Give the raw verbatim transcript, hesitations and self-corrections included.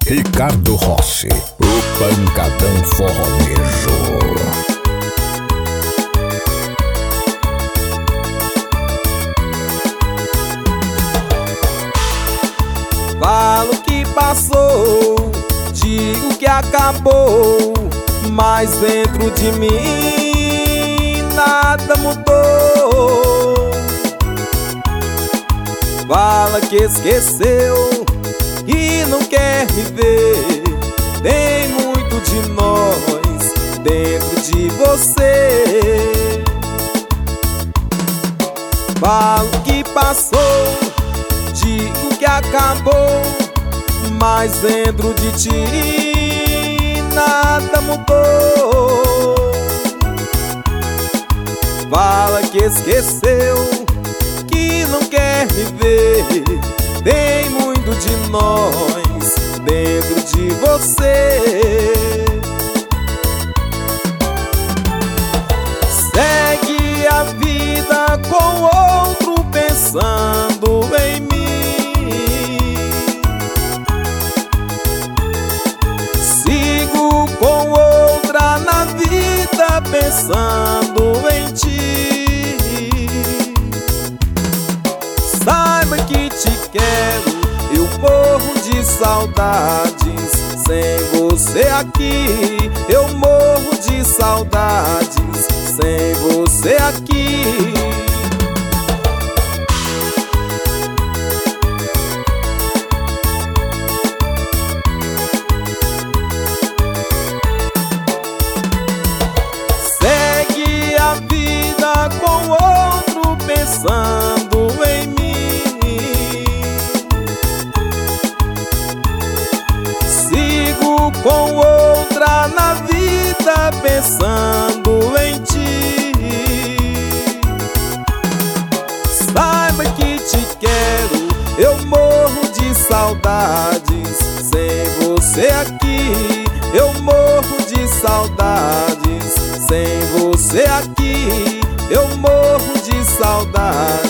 Ricardo Rossi, o pancadão forronejo. Falo que passou, digo que acabou, mas dentro de mim nada mudou. Fala que esqueceu e não quer me ver. Tem muito de nós dentro de você. Falo que passou, digo que acabou, mas dentro de ti nada mudou. Fala que esqueceu, que não quer me ver. Tem muito de nós dentro de você. Segue a vida com outro pensando em mim. Sigo com outra na vida pensando em ti. Saiba que te quero, eu morro de saudades. Sem você aqui, eu morro de saudades. Sem você aqui. Segue a vida com outro pensando em mim. Sigo com outra na vida pensando em ti. Saiba que te quero, eu morro de saudades. Sem você aqui, eu morro de saudades. Sem você aqui, eu morro de saudades.